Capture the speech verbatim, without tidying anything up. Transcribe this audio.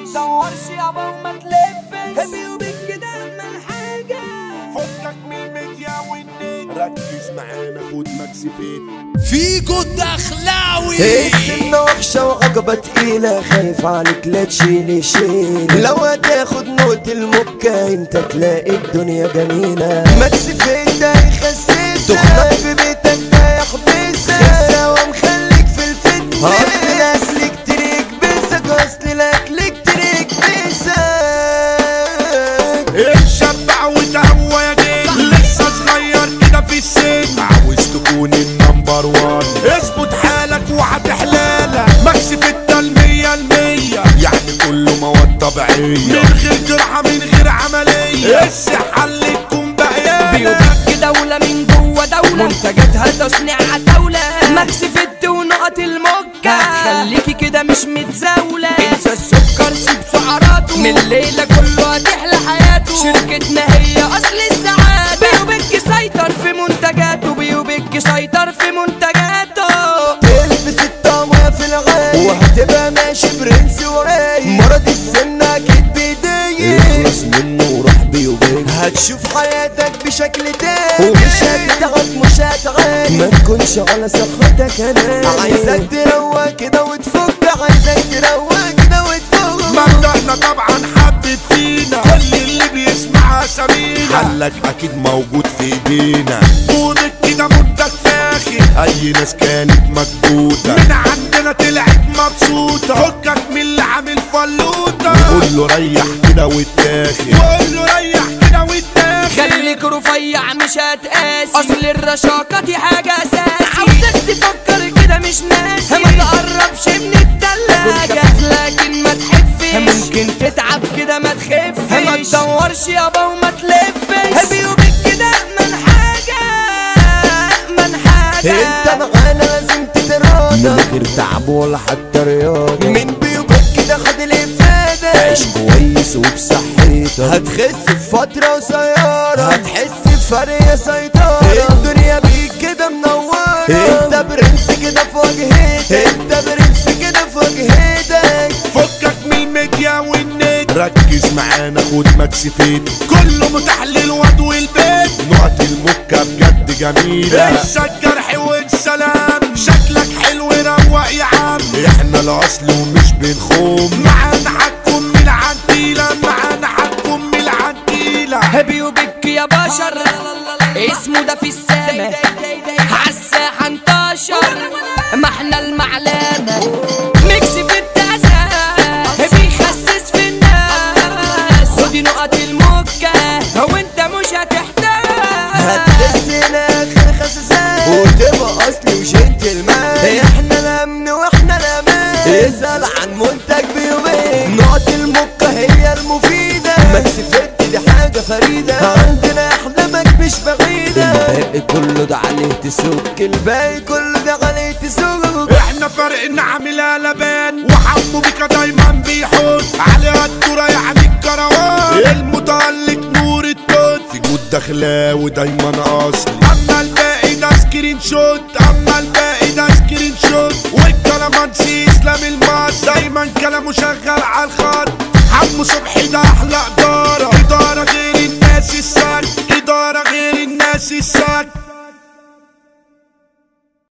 تدورش يابا وما تلفش بيوبك كده من حاجة فكك من الميديا والنت ركز معانا خد مكسفين فيكو الدخلاوي. السنة وحشة وعقبة تقيلة خايف عليك لا تشيلي شيل لو هتاخد نوت المكة انت تلاقي الدنيا جميلة مكسفين ده يخسسك تخلق في بيتك ده يحبسك خسة ومخليك في الفتنة اصل الاكل كتير يكبسك اصل الاكل كتير يكبسك اتشبع وتهوى يا جيل لسه صغير كده في السن عاوز تكون النمبر وان اظبط حالك وهتحلالك مكسف التلمية المية يعني كله مواد طبيعية من غير جرحة من غير عملية الصحة اللي تكون بقيالك بيوبك دولة من جوه دولة منتجاتها تصنيع عتاولة مكسفت ونقط المكة هتخليكي كده مش متزاولة انسى السكر سيب سعراته من الليلة كله هتحلى حياته شركتنا هي اصل السعادة بيوبك سيطر في منتجاته بيوبك سيطر في منتجاته تلبس الطعمية في الغاية وهتبقى ماشي برنس وراي مرض السن اكيد بايديا اخلص منه وروح بيوبك هتشوف حياتك بشكل تاني ومش هتتعب مش هتعاني ما تكونش على صحتك انا عايزك تروق كده وتفك عايزك تروق كده وتفك مبدأنا طبعا حبت فينا كل اللي بيسمع اسامينا حلك اكيد موجود في ايدينا طولك كده منتج فاخر اي ناس كانت مكبوتة من عندنا طلعت مبسوطة فكك من اللي عامل فلوطة قول له ريح كده واتاخد قول له ريح كده واتاخد خليك رفيع مش هتقاسي اصل الرشاقة دي حاجة اساسي عاوزك تفكر كده مش ناسي ما تقربش من التلاجة لكن ما تحفش ممكن تتعب كده ما تخفش ما تدورش يابا وما تلفش بيوبك كده من حاجة من حاجة انت معانا لازم تتراضى من غير تعب ولا حتى رياضة من بيوبك كده خد الافادة عيش كويس وبصحتك هتخس في فترة قصيرة هتحس بفرق يا سيطرة الدنيا بيك كده منورة انت برنس كده في وجهتك انت برنس كده في وجهتك فكك من الميديا والنت ركز معانا خد مكسفين كله متاح للواد والبيت نقط المكة بجد جميلة انسى الجرح والسلام شكلك حلو روق يا عم احنا الاصل ومش بنخوم معانا حكم من العنتيلة معانا حكم من العنتيلة بيوبك يا بشر اسمه ده في السما عالساحة انتشر ما احنا المعلمة ميكس في التاسة بيخسس في الناس خدي نقط المكة وانت مش هتحتاج هتحس الاخر خسسان وتبقى اصلي وجنتلمان احنا الامن واحنا الامان اسأل عن منتج بيوبك نقط المكة هي المفيدة مكسفت دي حاجة فريدة عندنا احلامك مش بعيدة الباقي كله ده عليه تسوق الباقي كله ده عليه تسوق احنا فرقنا عاملها لبان وحمو بيكا دايما بيحط عليها الدورة يعني الكروان المتألق نور التوت في جود دخلاوي دايما اصلي اما الباقي ده سكرين شوت اما الباقي